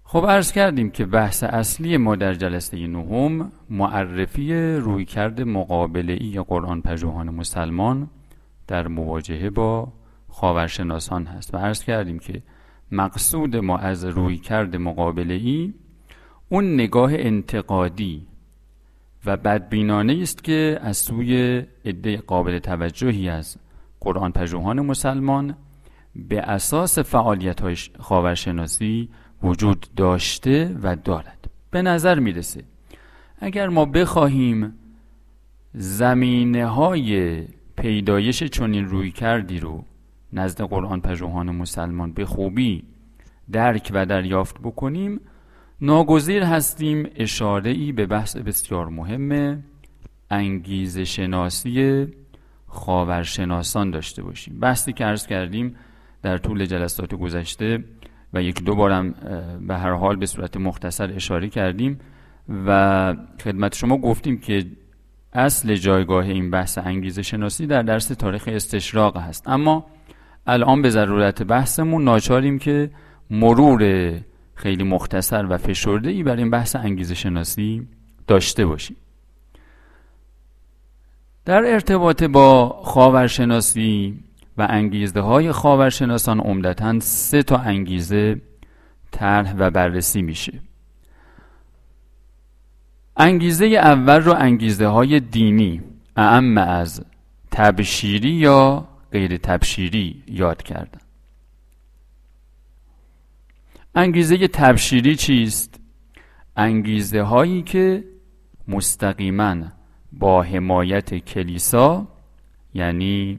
خب عرض کردیم که بحث اصلی ما در جلسه نهم معرفی رویکرد مقابله‌ای قرآن پژوهان مسلمان در مواجهه با خاورشناسان هست و عرض کردیم که مقصود ما از رویکرد مقابله‌ای اون نگاه انتقادی و بدبینانه است که از سوی عده قابل توجهی از قرآن پژوهان مسلمان به اساس فعالیت‌های خاورشناسی وجود داشته و دارد. به نظر میرسه اگر ما بخواهیم زمینه‌های پیدایش چنین رویکردی رو نزد قرآن پژوهان مسلمان به خوبی درک و دریافت بکنیم، ناگزیر هستیم اشاره‌ای به بحث بسیار مهم انگیزه شناسی خاورشناسان داشته باشیم. بحثی که عرض کردیم در طول جلسات گذشته و یک دو بارم به هر حال به صورت مختصر اشاره کردیم و خدمت شما گفتیم که اصل جایگاه این بحث انگیزه شناسی در درس تاریخ استشراق هست، اما الان به ضرورت بحثمون ناچاریم که مرور خیلی مختصر و فشرده‌ای بر این بحث انگیزه شناسی داشته باشیم. در ارتباط با خاورشناسی و انگیزه های خاورشناسان عمدتاً 3 تا انگیزه طرح و بررسی میشه. انگیزه اول رو انگیزه های دینی اعم از تبشیری یا غیر تبشیری یاد کردن. انگیزه تبشیری چیست؟ انگیزه هایی که مستقیماً با حمایت کلیسا یعنی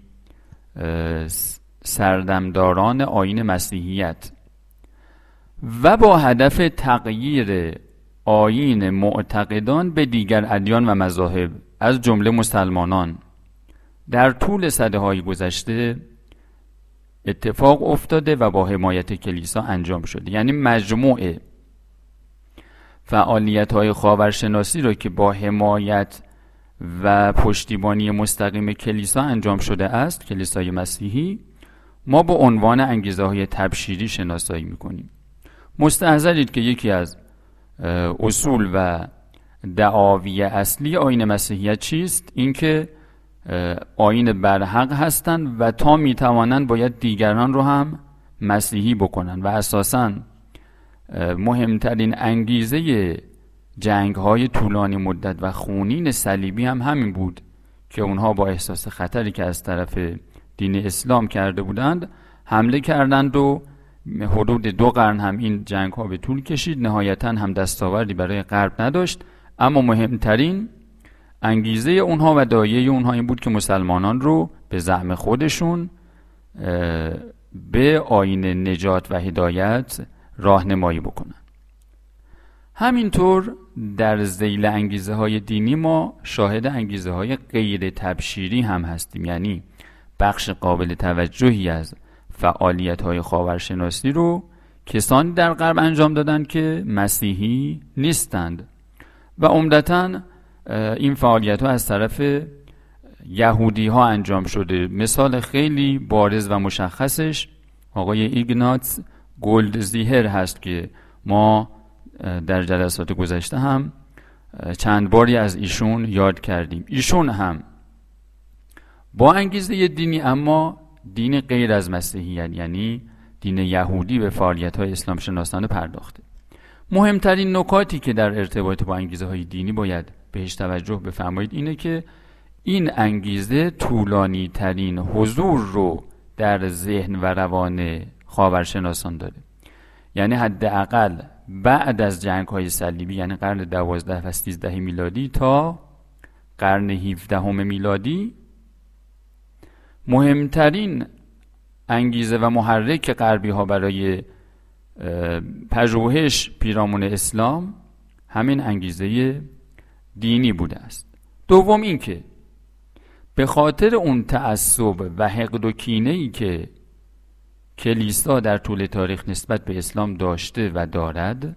سردمداران آیین مسیحیت و با هدف تغییر آیین معتقدان به دیگر ادیان و مذاهب از جمله مسلمانان در طول سده‌های گذشته اتفاق افتاده و با حمایت کلیسا انجام شده. یعنی مجموع فعالیت‌های خاورشناسی را که با حمایت و پشتیبانی مستقیم کلیسا انجام شده است، کلیسای مسیحی، ما با عنوان انگیزه‌های تبشیری شناسایی می‌کنیم. مستحضرید که یکی از اصول و دعاوی اصلی آیین مسیحیت چیست؟ اینکه آیین برحق هستند و تا میتوانند باید دیگران رو هم مسیحی بکنن و اساساً مهمترین انگیزه جنگ‌های طولانی مدت و خونین صلیبی هم همین بود که اونها با احساس خطری که از طرف دین اسلام کرده بودند حمله کردند و حدود 2 قرن هم این جنگ‌ها به طول کشید. نهایتاً هم دستاوردی برای غرب نداشت، اما مهمترین انگیزه اونها و داعیه اونها این بود که مسلمانان رو به زعم خودشون به آیین نجات و هدایت راهنمایی بکنن. همینطور در ذیل انگیزه های دینی ما شاهد انگیزه های غیر تبشیری هم هستیم، یعنی بخش قابل توجهی از فعالیت های خاورشناسی رو کسانی در غرب انجام دادن که مسیحی نیستند و عمدتاً این فعالیت ها از طرف یهودی ها انجام شده. مثال خیلی بارز و مشخصش آقای ایگناتس گلدزیهر هست که ما در جلسات گذشته هم چند باری از ایشون یاد کردیم. ایشون هم با انگیزه دینی اما دین غیر از مسیحیت یعنی دین یهودی به فعالیت‌های اسلام شناسانه پرداخته. مهمترین نکاتی که در ارتباط با انگیزه‌های دینی باید بهش توجه بفرمایید اینه که این انگیزه طولانی ترین حضور رو در ذهن و روان خاورشناسان داره. یعنی حداقل بعد از جنگ‌های صلیبی یعنی قرن 12 و 13 میلادی تا قرن 17 میلادی مهمترین انگیزه و محرک غربی ها برای پژوهش پیرامون اسلام همین انگیزه دینی بوده است. دوم این که به خاطر اون تعصب و حقد و کینه‌ای که کلیسا در طول تاریخ نسبت به اسلام داشته و دارد،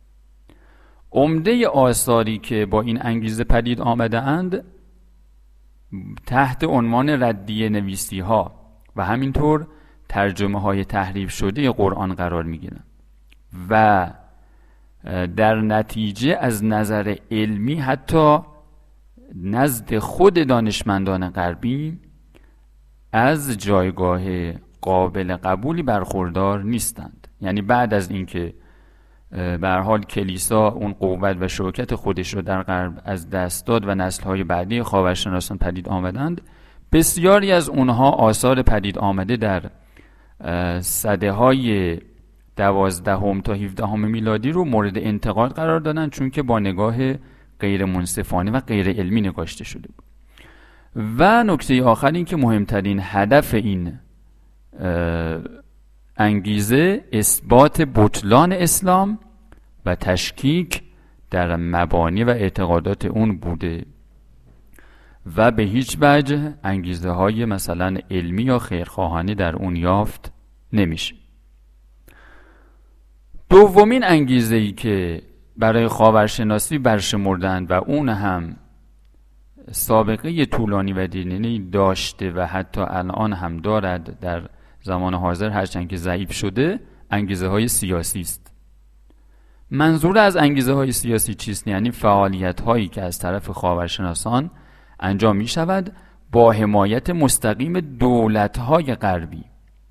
عمده آثاری که با این انگیزه پدید آمده اند تحت عنوان ردیه نویسی ها و همینطور ترجمه های تحریف شده قرآن قرار می گیرند و در نتیجه از نظر علمی حتی نزد خود دانشمندان غربی از جایگاه قابل قبولی برخوردار نیستند. یعنی بعد از اینکه به هر حال کلیسا اون قوت و شوکت خودش رو در غرب از دست داد و نسل‌های بعدی خاورشناسان پدید آمدند، بسیاری از اونها آثار پدید آمده در سده‌های 12 تا 17 میلادی رو مورد انتقاد قرار دادن، چون که با نگاه غیر منصفانه و غیر علمی نگاشته شده بود. و نکته آخر این که مهمترین هدف این انگیزه اثبات بطلان اسلام و تشکیک در مبانی و اعتقادات اون بوده و به هیچ وجه انگیزه های مثلا علمی یا خیرخواهانه در اون یافت نمیشه. دومین انگیزه‌ای که برای خاورشناسی برشمردند و اون هم سابقه طولانی و دیرینه‌ای داشته و حتی الان هم دارد در زمان حاضر، هرچند که ضعیف شده، انگیزه های سیاسی است. منظور از انگیزه های سیاسی چیست؟ یعنی فعالیت هایی که از طرف خاورشناسان انجام می شود با حمایت مستقیم دولت های غربی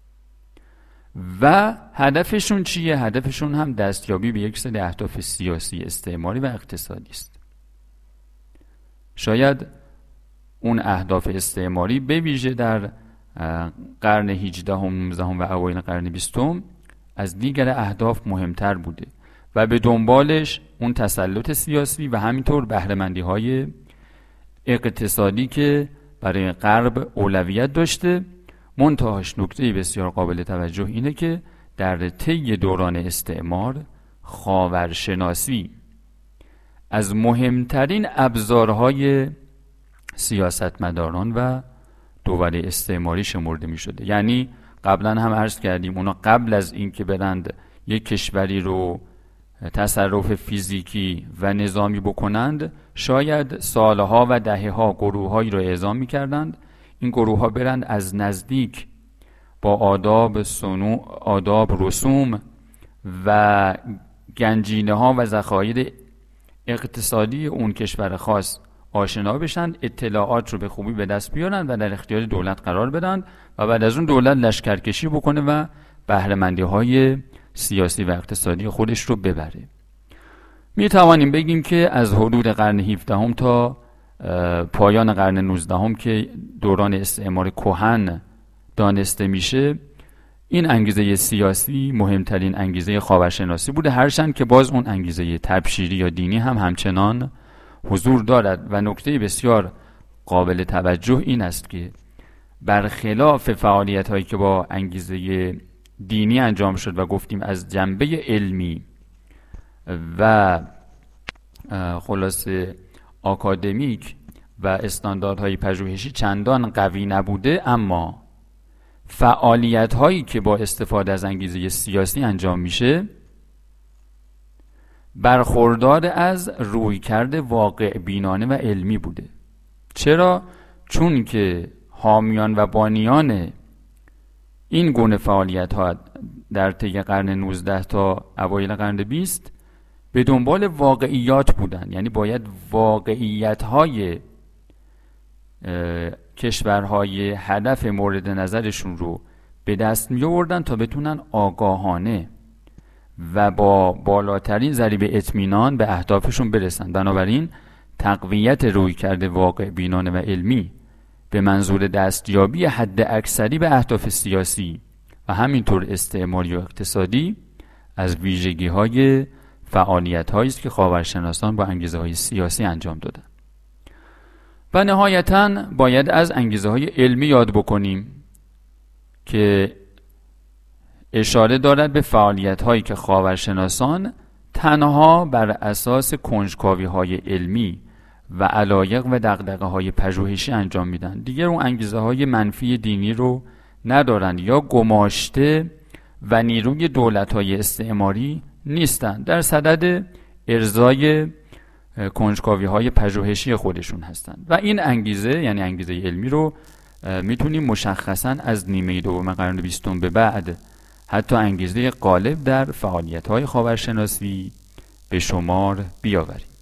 و هدفشون چیه؟ هدفشون هم دستیابی به یک سری اهداف سیاسی، استعماری و اقتصادی است. شاید اون اهداف استعماری به ویژه در قرن 18 و 19 و اوایل قرن 20 از دیگر اهداف مهمتر بوده و به دنبالش اون تسلط سیاسی و همینطور بهره‌مندی های اقتصادی که برای غرب اولویت داشته. منتهاش نکته بسیار قابل توجه اینه که در طی دوران استعمار خاورشناسی از مهمترین ابزارهای سیاستمداران و دول استعماری شمرده می شده. یعنی قبلا هم عرض کردیم اونا قبل از اینکه برند یک کشوری رو تصرف فیزیکی و نظامی بکنند، شاید سالها و دهه‌ها گروه‌هایی رو اعزام می‌کردند. این گروه‌ها برند از نزدیک با آداب رسوم و گنجینه‌ها و ذخایر اقتصادی اون کشور خاص آشنا بشن، اطلاعات رو به خوبی به دست بیارن و در اختیار دولت قرار بدن و بعد از اون دولت لشکرکشی بکنه و بهره‌مندی‌های سیاسی و اقتصادی خودش رو ببره. می توانیم بگیم که از حدود قرن 17 تا پایان قرن 19 که دوران استعمار کهن دانسته میشه، این انگیزه سیاسی مهمترین انگیزه خاورشناسی بوده، هرچند که باز اون انگیزه تبشیری یا دینی هم همچنان حضور دارد. و نکته بسیار قابل توجه این است که برخلاف فعالیت هایی که با انگیزه دینی انجام شد و گفتیم از جنبه علمی و خلاصه آکادمیک و استانداردهای پژوهشی چندان قوی نبوده، اما فعالیت هایی که با استفاده از انگیزه سیاسی انجام میشه برخوردار از رویکرد واقع بینانه و علمی بوده. چرا؟ چون که حامیان و بانیان این گونه فعالیت ها در طی قرن 19 تا اوایل قرن 20 به دنبال واقعیات بودن. یعنی باید واقعیت های کشورهای هدف مورد نظرشون رو به دست می آوردن تا بتونن آگاهانه و با بالاترین ضریب اطمینان به اهدافشون برسن. بنابراین تقویت رویکرد واقع بینانه و علمی به منظور دستیابی حد اکثری به اهداف سیاسی و همینطور استعماری و اقتصادی از ویژگی های فعالیت هایی است که خاورشناسان با انگیزه های سیاسی انجام دادن. و نهایتاً باید از انگیزه های علمی یاد بکنیم که اشاره دارد به فعالیت هایی که خاورشناسان تنها بر اساس کنجکاوی های علمی و علایق و دغدغه های پژوهشی انجام میدن. دیگر اون انگیزه های منفی دینی رو ندارند یا گماشته و نیروی دولت های استعماری نیستند، در صدد ارضای کنجکاوی های پژوهشی خودشون هستند. و این انگیزه یعنی انگیزه علمی رو میتونیم مشخصاً از نیمه دوم قرن 20 به بعد حتی انگیزه غالب در فعالیت های خاورشناسی به شمار بیاوریم.